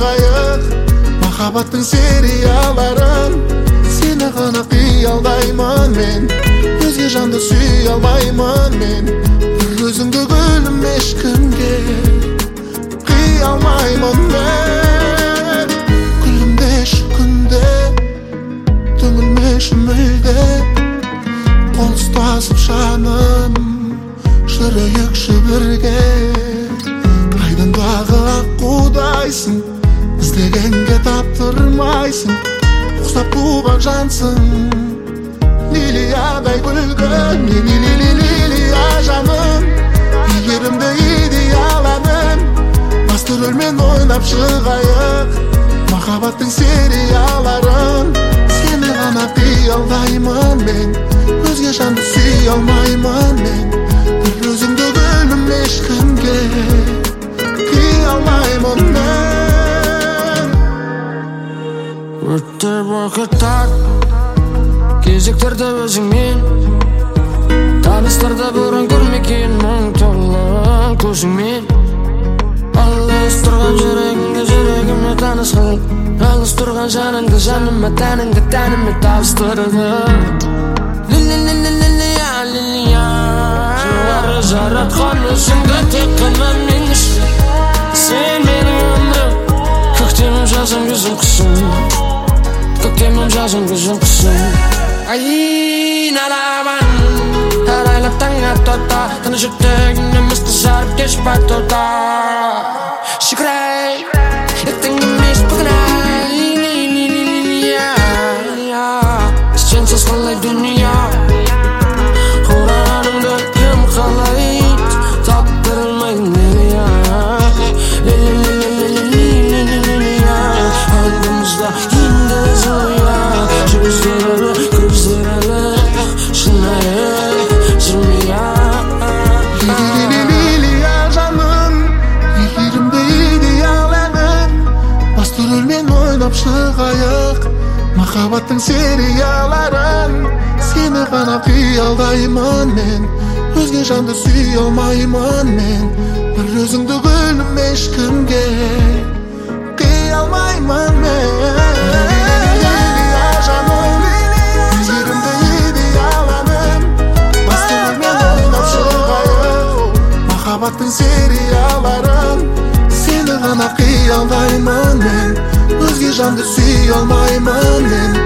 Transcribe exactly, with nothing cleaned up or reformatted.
шығайық, махаббаттың серияларын. Сені ғана қиялдаймын мен, өзге жанды сүй алмаймын мен. Бір өзіңді гүлім ешкімге қия алмаймын мен. Күлімдеші күнде, түңілмеші мүлде, қол ұстасып жаным, жүрейікші бірге. Айдың дағы аққудайсың, іздегенге таптырмайсың, ұқсап туған жансың, лилиядай гүлгін. Лилия жаным, игерімді идеаланым, басты рөлмен ойнап шығайық, махаббаттың серияларын. Сені ғана қиялдаймын мен, өзге жанды сүй алмаймын мен. Бір өзіңді гүлім ешкімге қия алмаймын мен. Өтер уақыттар, кезектерді өзіңмен, таныстырды бұрын көрмеген мұң толы көзіңмен. Алыс тұрған жүрегіңді жүрегіме таныс қыл, алыс тұрған жаныңды жаныма, тәніңді тәніме табыстырды. Лилия, лилия, жары жаратқан өзіңді тек қана мен үшін. Сен менің өмірім, көктемім жазым күзім қысым, көктемім жазым күзім қысым. Ай, нарабан, арайлап таң атота, тыныш өттігіңді мысты жарып кеш батота. Шықырай, ертең емес бүгін ай, лилия, сенсіз қалай дүния, ұраныңды кім қалайды, таптырмайды лилия. Лилия, алдымызда енді зоя, жүздері көздері шынайы жүрмейя. Лилия жаным, игерімді идеаланым, басты рөлмен ойнап шығайық, махаббаттың серияларын. Сені ғана қиялдаймын мен, өзге жанды сүй алмаймын мен. Бір өзіңді гүлім ешкімге қия алмаймын мен. Лилия жаным, игерімді идеаланым, басты рөлмен ойнап шығайық, махаббаттың серияларын. Сені ғана қиялдаймын мен, өзге жанды сүй алмаймын мен.